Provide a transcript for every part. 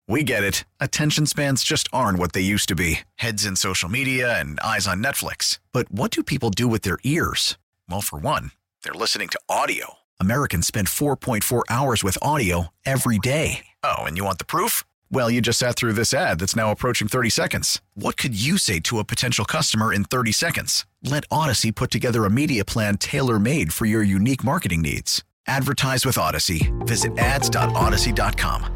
We get it. Attention spans just aren't what they used to be. Heads in social media and eyes on Netflix. But what do people do with their ears? Well, for one, they're listening to audio. Americans spend 4.4 hours with audio every day. Oh, and you want the proof? Well, you just sat through this ad that's now approaching 30 seconds. What could you say to a potential customer in 30 seconds? Let Odyssey put together a media plan tailor-made for your unique marketing needs. Advertise with Odyssey. Visit ads.odyssey.com.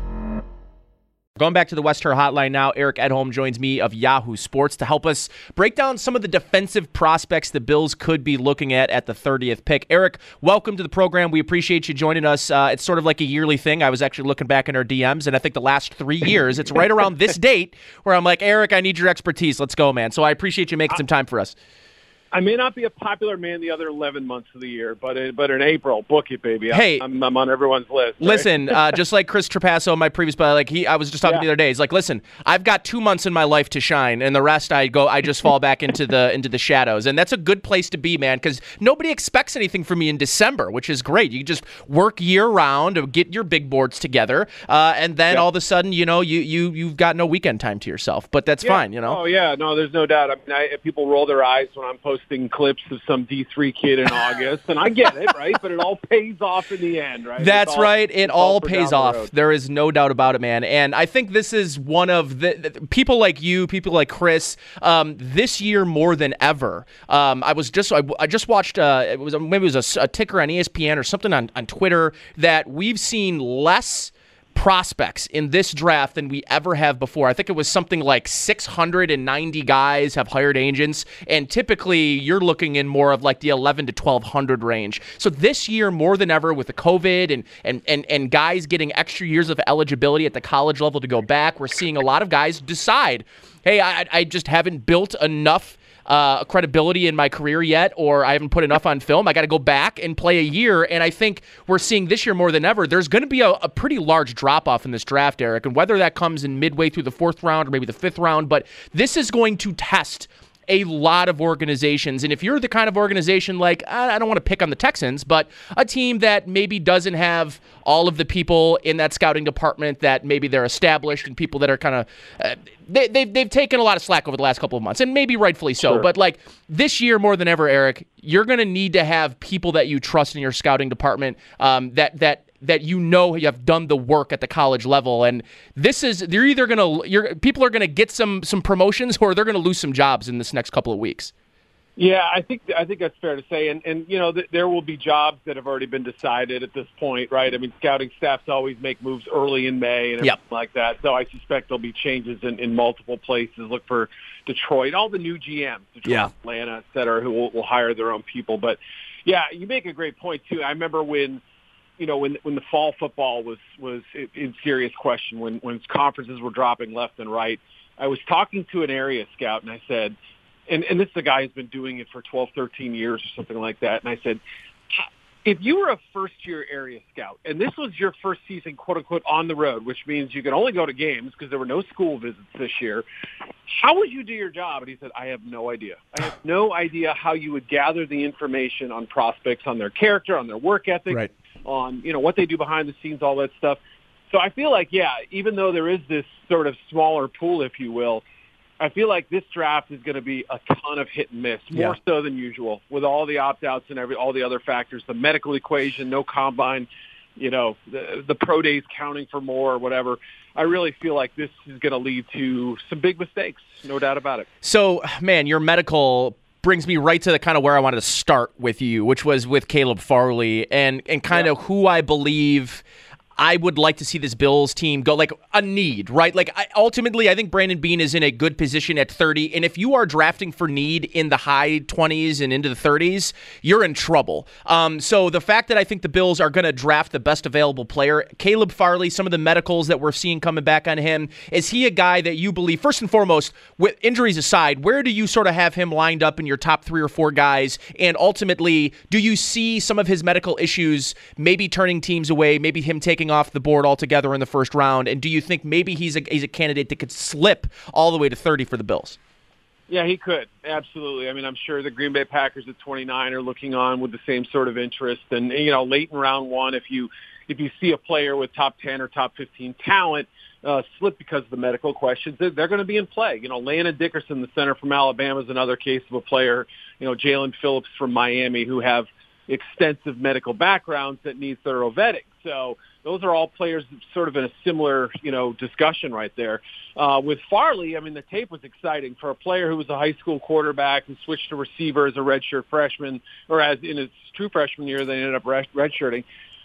Going back to the West Her Hotline now, Eric Edholm joins me of Yahoo Sports to help us break down some of the defensive prospects the Bills could be looking at the 30th pick. Eric, welcome to the program. We appreciate you joining us. It's sort of like a yearly thing. I was actually looking back in our DMs, and I think the last 3 years, it's right around this date where I'm like, Eric, I need your expertise. Let's go, man. So I appreciate you making some time for us. I may not be a popular man the other 11 months of the year, but in April, book it, baby. Hey, I'm on everyone's list. Right? Listen, just like Chris Trapasso, my previous buddy, I was just talking the other day. He's like, listen, I've got 2 months in my life to shine, and the rest I just fall back into the shadows, and that's a good place to be, man, because nobody expects anything from me in December, which is great. You just work year round, get your big boards together, and then all of a sudden, you've got no weekend time to yourself. But that's fine, Oh yeah, no, there's no doubt. I mean, people roll their eyes when I'm posting clips of some D3 kid in August, and I get it, right? But it all pays off in the end, right? That's right. It all pays off. There is no doubt about it, man. And I think this is one of the people like you, people like Chris, this year more than ever. I just watched, maybe it was a ticker on ESPN or something on Twitter that we've seen less prospects in this draft than we ever have before. I think it was something like 690 guys have hired agents, and typically you're looking in more of like the 11 to 1,200 range. So this year, more than ever, with the COVID and guys getting extra years of eligibility at the college level to go back, we're seeing a lot of guys decide, hey, I just haven't built enough credibility in my career yet, or I haven't put enough on film. I got to go back and play a year, and I think we're seeing this year more than ever, there's going to be a pretty large drop-off in this draft, Eric, and whether that comes in midway through the 4th round or maybe the 5th round, but this is going to test a lot of organizations. And if you're the kind of organization like, I don't want to pick on the Texans, but a team that maybe doesn't have all of the people in that scouting department that maybe they're established and people that are kind of, they've taken a lot of slack over the last couple of months, and maybe rightfully so. Sure. But like this year more than ever, Eric, you're going to need to have people that you trust in your scouting department that you have done the work at the college level, and people are gonna get some promotions, or they're gonna lose some jobs in this next couple of weeks. Yeah, I think that's fair to say, and there will be jobs that have already been decided at this point, right? I mean, scouting staffs always make moves early in May and everything like that, so I suspect there'll be changes in multiple places. Look for Detroit, all the new GMs, Detroit, Atlanta, et cetera, who will hire their own people. But yeah, you make a great point too. I remember when the fall football was in serious question, when conferences were dropping left and right, I was talking to an area scout, and I said, and this is a guy who's been doing it for 12, 13 years or something like that, and I said, if you were a first-year area scout, and this was your first season, quote-unquote, on the road, which means you can only go to games because there were no school visits this year, how would you do your job? And he said, I have no idea. I have no idea how you would gather the information on prospects, on their character, on their work ethic, right, on what they do behind the scenes, all that stuff. So I feel like, even though there is this sort of smaller pool, if you will, I feel like this draft is going to be a ton of hit and miss, more so than usual, with all the opt-outs and all the other factors, the medical equation, no combine, the pro days counting for more or whatever. I really feel like this is going to lead to some big mistakes, no doubt about it. So, man, your medical brings me right to the kind of where I wanted to start with you, which was with Caleb Farley and kind of who I believe I would like to see this Bills team go, like a need, right? Like ultimately, I think Brandon Beane is in a good position at 30. And if you are drafting for need in the high 20s and into the 30s, you're in trouble. So the fact that I think the Bills are going to draft the best available player, Caleb Farley, some of the medicals that we're seeing coming back on him, is he a guy that you believe, first and foremost, with injuries aside, where do you sort of have him lined up in your top 3 or 4 guys? And ultimately, do you see some of his medical issues maybe turning teams away, maybe him taking off the board altogether in the first round? And do you think maybe he's a candidate that could slip all the way to 30 for the Bills? Yeah, he could. Absolutely. I mean, I'm sure the Green Bay Packers at 29 are looking on with the same sort of interest. And, late in round 1, if you see a player with top 10 or top 15 talent, slip because of the medical questions. They're going to be in play. Landon Dickerson, the center from Alabama, is another case of a player. Jalen Phillips from Miami, who have extensive medical backgrounds that need thorough vetting. So those are all players sort of in a similar, discussion right there. With Farley, the tape was exciting for a player who was a high school quarterback who switched to receiver as a redshirt freshman, or as in his true freshman year, they ended up redshirting.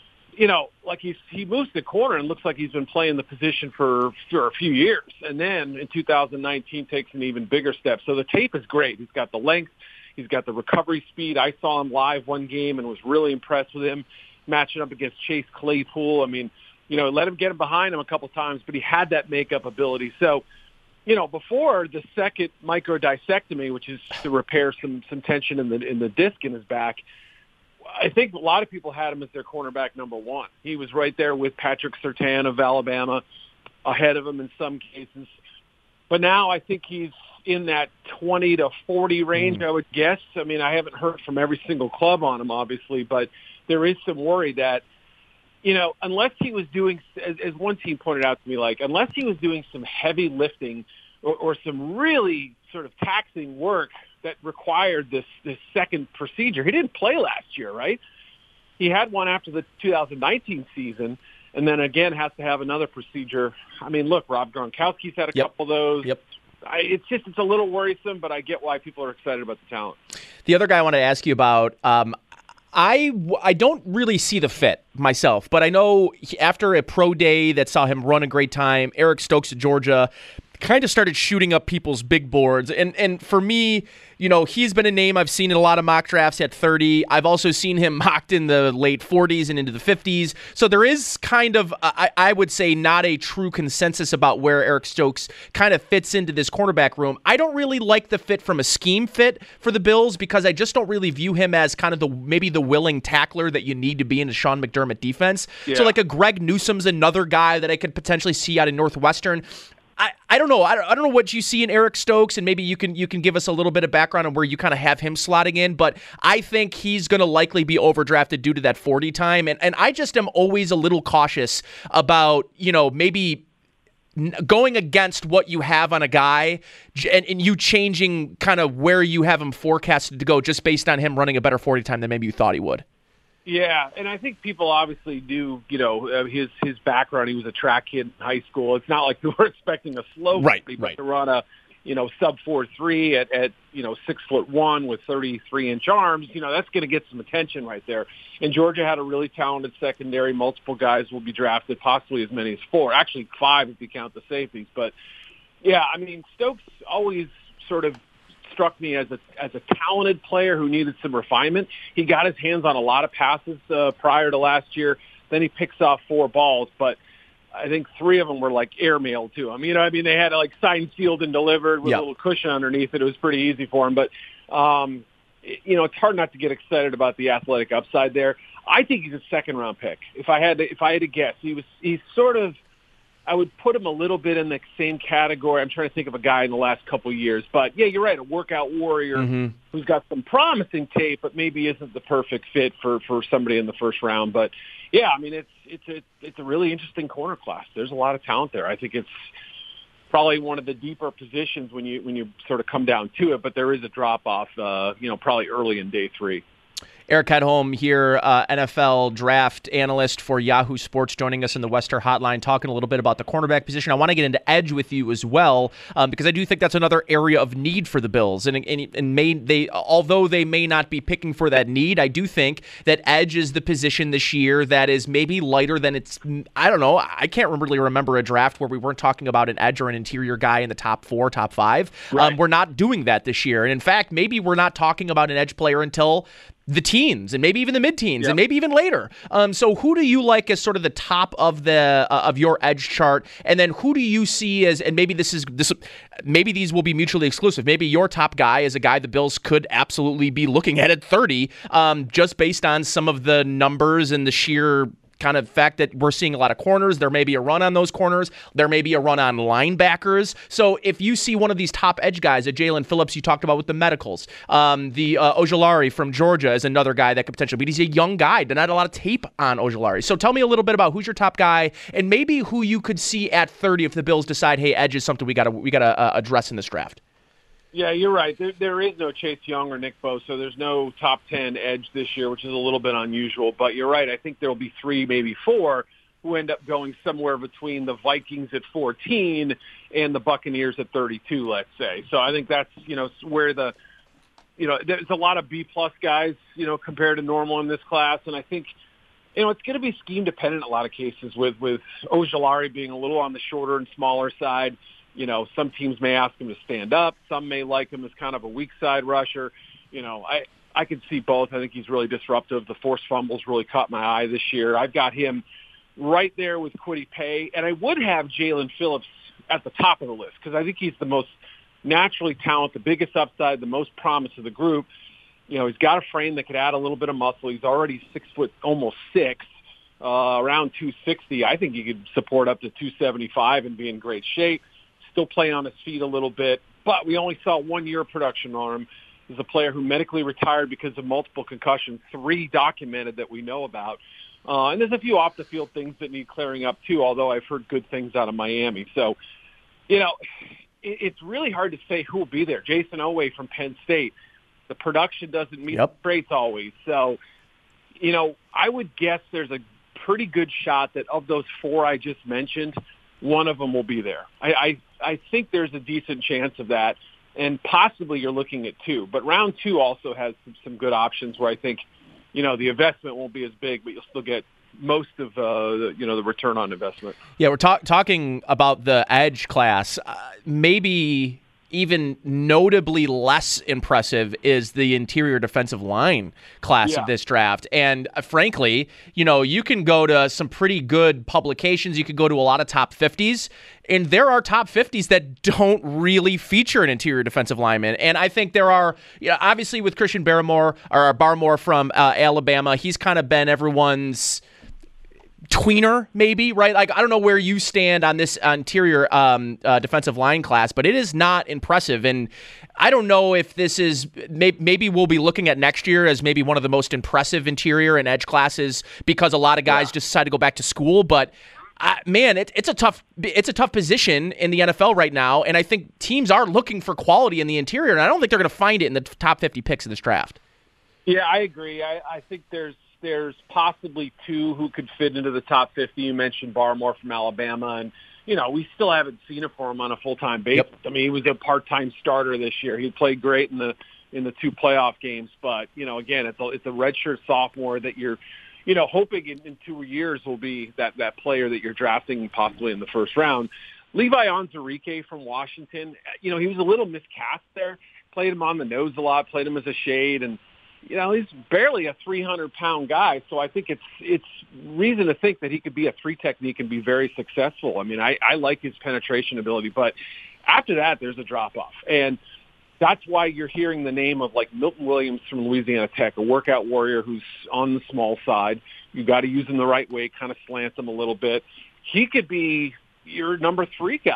He moves the corner and looks like he's been playing the position for a few years. And then in 2019 takes an even bigger step. So the tape is great. He's got the length. He's got the recovery speed. I saw him live one game and was really impressed with him matching up against Chase Claypool. Let him get him behind him a couple times, but he had that makeup ability. So, before the second microdiscectomy, which is to repair some tension in the disc in his back, I think a lot of people had him as their cornerback number one. He was right there with Patrick Surtain of Alabama, ahead of him in some cases. But now I think he's in that 20 to 40 range, I would guess. I haven't heard from every single club on him, obviously, but there is some worry that, unless he was doing, as one team pointed out to me, unless he was doing some heavy lifting or some really sort of taxing work that required this second procedure. He didn't play last year, right? He had one after the 2019 season, and then again has to have another procedure. Look, Rob Gronkowski's had a couple of those. Yep. It's a little worrisome, but I get why people are excited about the talent. The other guy I want to ask you about, I don't really see the fit myself, but I know after a pro day that saw him run a great time, Eric Stokes of Georgia kind of started shooting up people's big boards. And for me, he's been a name I've seen in a lot of mock drafts at 30. I've also seen him mocked in the late 40s and into the 50s. So there is kind of, I would say, not a true consensus about where Eric Stokes kind of fits into this cornerback room. I don't really like the fit from a scheme fit for the Bills because I just don't really view him as kind of maybe the willing tackler that you need to be in a Sean McDermott defense. Yeah. So like a Greg Newsome's another guy that I could potentially see out of Northwestern. I don't know. I don't know what you see in Eric Stokes, and maybe you can give us a little bit of background on where you kind of have him slotting in. But I think he's going to likely be overdrafted due to that 40 time, and I just am always a little cautious about maybe going against what you have on a guy and you changing kind of where you have him forecasted to go just based on him running a better 40 time than maybe you thought he would. Yeah, and I think people obviously do, his background. He was a track kid in high school. It's not like we were expecting a slow right. to run a, sub 4.3 at 6'1" with 33-inch arms. That's going to get some attention right there. And Georgia had a really talented secondary. Multiple guys will be drafted, possibly as many as 4. Actually 5 if you count the safeties. But yeah, Stokes always sort of struck me as a talented player who needed some refinement. He got his hands on a lot of passes prior to last year. Then he picks off 4 balls, but I think 3 of them were like airmailed to him. They had to signed, sealed, and delivered with a little cushion underneath it. It was pretty easy for him. But it's hard not to get excited about the athletic upside there. I think he's a second-round pick. If I had to guess, he's sort of. I would put him a little bit in the same category. I'm trying to think of a guy in the last couple of years. But, yeah, you're right, a workout warrior who's got some promising tape but maybe isn't the perfect fit for somebody in the first round. But, yeah, it's a really interesting corner class. There's a lot of talent there. I think it's probably one of the deeper positions when you sort of come down to it. But there is a drop-off, probably early in day 3. Eric Edholm here, NFL draft analyst for Yahoo Sports, joining us in the Wester Hotline, talking a little bit about the cornerback position. I want to get into edge with you as well, because I do think that's another area of need for the Bills. Although they may not be picking for that need, I do think that edge is the position this year that is maybe lighter than it's. I don't know. I can't really remember a draft where we weren't talking about an edge or an interior guy in the top 4, top 5. Right. We're not doing that this year, and in fact, maybe we're not talking about an edge player until the teens and maybe even the mid-teens and maybe even later. So who do you like as sort of the top of of your edge chart? And then who do you see as, and maybe maybe these will be mutually exclusive. Maybe your top guy is a guy the Bills could absolutely be looking at 30, just based on some of the numbers and the sheer kind of fact that we're seeing a lot of corners. There may be a run on those corners. There may be a run on linebackers. So if you see one of these top edge guys, that Jalen Phillips you talked about with the medicals, the Ojulari from Georgia is another guy that could potentially be. He's a young guy. Not a lot of tape on Ojulari. So tell me a little bit about who's your top guy and maybe who you could see at 30 if the Bills decide, hey, edge is something we gotta address in this draft. Yeah, you're right. There is no Chase Young or Nick Bosa. There's no top 10 edge this year, which is a little bit unusual. But you're right. I think there will be 3, maybe 4, who end up going somewhere between the Vikings at 14 and the Buccaneers at 32, let's say. So I think that's, where there's a lot of B-plus guys, compared to normal in this class. And I think, it's going to be scheme dependent in a lot of cases with Ojulari being a little on the shorter and smaller side. Some teams may ask him to stand up. Some may like him as kind of a weak side rusher. I could see both. I think he's really disruptive. The forced fumbles really caught my eye this year. I've got him right there with Kwity Paye, and I would have Jalen Phillips at the top of the list because I think he's the most naturally talented, the biggest upside, the most promise of the group. He's got a frame that could add a little bit of muscle. He's already 6 foot, almost 6, around 260. I think he could support up to 275 and be in great shape. Still playing on his feet a little bit, but we only saw 1 year of production on him. He's a player who medically retired because of multiple concussions, 3 documented that we know about. And there's a few off-the-field things that need clearing up, too, although I've heard good things out of Miami. So, it's really hard to say who will be there. Jason Oweh from Penn State. The production doesn't meet the traits always. So, I would guess there's a pretty good shot that of those 4 I just mentioned, one of them will be there. I think there's a decent chance of that, and possibly you're looking at 2. But round 2 also has some good options where I think, the investment won't be as big, but you'll still get most of the return on investment. Yeah, we're talking about the edge class. Maybe even notably less impressive is the interior defensive line class of this draft. And frankly, you can go to some pretty good publications. You could go to a lot of top 50s. And there are top 50s that don't really feature an interior defensive lineman. And I think there are, obviously with Christian Barmore from Alabama, he's kind of been everyone's tweener, maybe, right? Like, I don't know where you stand on this interior defensive line class, but it is not impressive. And I don't know if this is, maybe we'll be looking at next year as maybe one of the most impressive interior and edge classes because a lot of guys just decide to go back to school. But man, it's a tough position in the NFL right now, and I think teams are looking for quality in the interior, and I don't think they're going to find it in the top 50 picks of this draft. Yeah, I agree. I think there's possibly 2 who could fit into the top 50. You mentioned Barmore from Alabama, and we still haven't seen it for him on a full-time basis. Yep. I mean, he was a part-time starter this year. He played great in the 2 playoff games, but again, it's a redshirt sophomore that you're hoping in 2 years will be that player that you're drafting possibly in the first round. Levi Onwuzurike from Washington, he was a little miscast there. Played him on the nose a lot, played him as a shade, and he's barely a 300-pound guy, so I think it's reason to think that he could be a 3 technique and be very successful. I mean, I like his penetration ability, but after that, there's a drop-off. And that's why you're hearing the name of, like, Milton Williams from Louisiana Tech, a workout warrior who's on the small side. You got to use him the right way, kind of slant him a little bit. He could be your number 3 guy.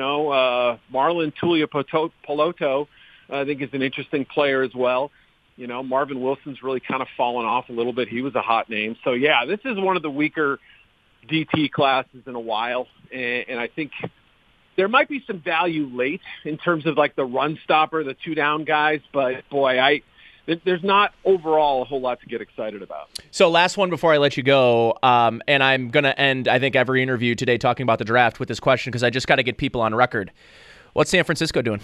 Marlon Tuipulotu, I think, is an interesting player as well. Marvin Wilson's really kind of fallen off a little bit. He was a hot name. So, yeah, this is one of the weaker DT classes in a while, and I think there might be some value late in terms of, like, the run stopper, the 2-down guys, but, boy, there's not overall a whole lot to get excited about. So last one before I let you go, and I'm going to end, I think, every interview today talking about the draft with this question because I just got to get people on record. What's San Francisco doing?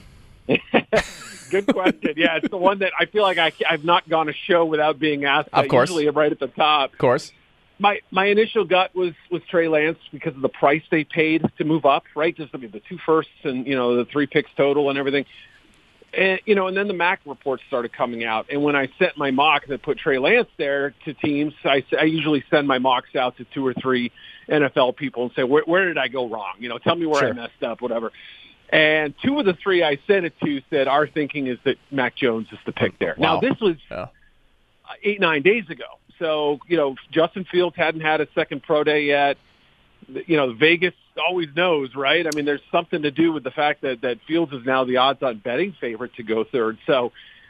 Good question. Yeah, it's the one that I feel like I've not gone a show without being asked. Of course. Usually right at the top. Of course. My initial gut was Trey Lance because of the price they paid to move up, right? Just the 2 firsts and, the 3 picks total and everything. And, and then the MAC reports started coming out. And when I sent my mock that put Trey Lance there to teams, I usually send my mocks out to 2 or 3 NFL people and say, where did I go wrong? Tell me where I messed up, whatever. And 2 of the 3 I sent it to said, our thinking is that Mac Jones is the pick there. Now, this was 8-9 days ago. So, Justin Fields hadn't had a second pro day yet. Vegas always knows, right? I mean, there's something to do with the fact that Fields is now the odds-on betting favorite to go third. So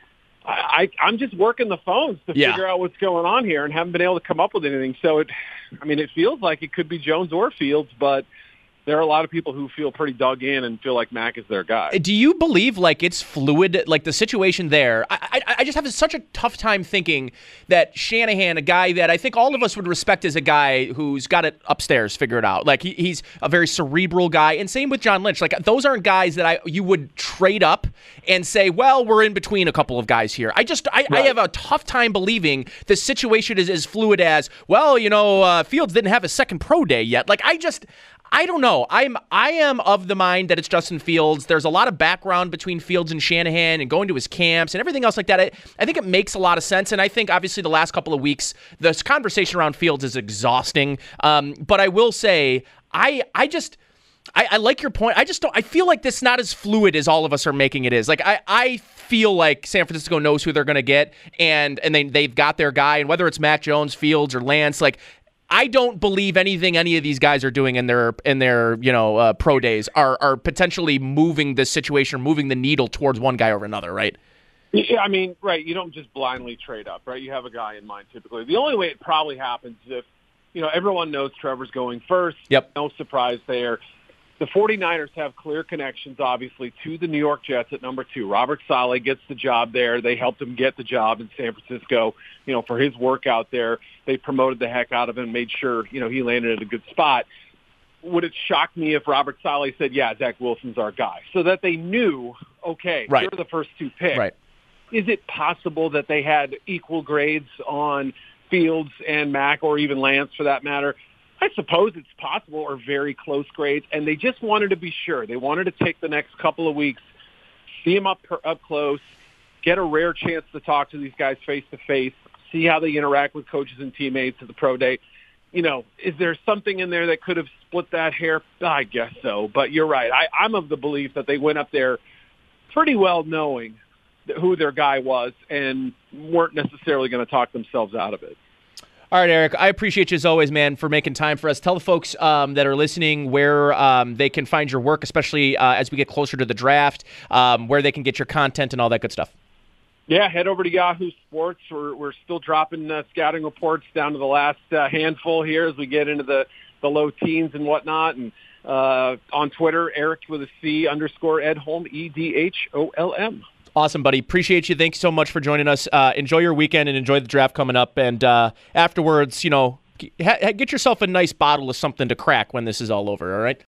I'm just working the phones to figure out what's going on here and haven't been able to come up with anything. So, it feels like it could be Jones or Fields, but there are a lot of people who feel pretty dug in and feel like Mac is their guy. Do you believe it's fluid, the situation there? I just have such a tough time thinking that Shanahan, a guy that I think all of us would respect as a guy who's got it upstairs figured out. He's a very cerebral guy, and same with John Lynch. Those aren't guys that you would trade up and say, well, we're in between a couple of guys here. I have a tough time believing the situation is as fluid as, Fields didn't have a second pro day yet. I don't know. I am of the mind that it's Justin Fields. There's a lot of background between Fields and Shanahan and going to his camps and everything else like that. I think it makes a lot of sense, and I think obviously the last couple of weeks, this conversation around Fields is exhausting. But I will say, I like your point. I feel like this is not as fluid as all of us are making it is. I feel like San Francisco knows who they're going to get, and they've got their guy, and whether it's Mac Jones, Fields, or Lance, I don't believe anything any of these guys are doing in their pro days are potentially moving this situation, moving the needle towards one guy over another, right? Yeah, right. You don't just blindly trade up, right? You have a guy in mind typically. The only way it probably happens is if, everyone knows Trevor's going first. Yep. No surprise there. The 49ers have clear connections, obviously, to the New York Jets at number 2. Robert Saleh gets the job there. They helped him get the job in San Francisco, for his work out there. They promoted the heck out of him, made sure, he landed at a good spot. Would it shock me if Robert Saleh said, yeah, Zach Wilson's our guy? So that they knew, okay, right, here are the first 2 picks. Right. Is it possible that they had equal grades on Fields and Mac, or even Lance for that matter? I suppose it's possible, or very close grades, and they just wanted to be sure. They wanted to take the next couple of weeks, see them up close, get a rare chance to talk to these guys face-to-face, see how they interact with coaches and teammates at the pro day. Is there something in there that could have split that hair? I guess so, but you're right. I'm of the belief that they went up there pretty well knowing who their guy was and weren't necessarily going to talk themselves out of it. All right, Eric, I appreciate you as always, man, for making time for us. Tell the folks that are listening where they can find your work, especially as we get closer to the draft, where they can get your content and all that good stuff. Yeah, head over to Yahoo Sports. We're still dropping scouting reports down to the last handful here as we get into the low teens and whatnot. And on Twitter, Eric with a C _ Edholm, EDHOLM. Awesome, buddy. Appreciate you. Thanks so much for joining us. Enjoy your weekend and enjoy the draft coming up. And afterwards, get yourself a nice bottle of something to crack when this is all over, all right?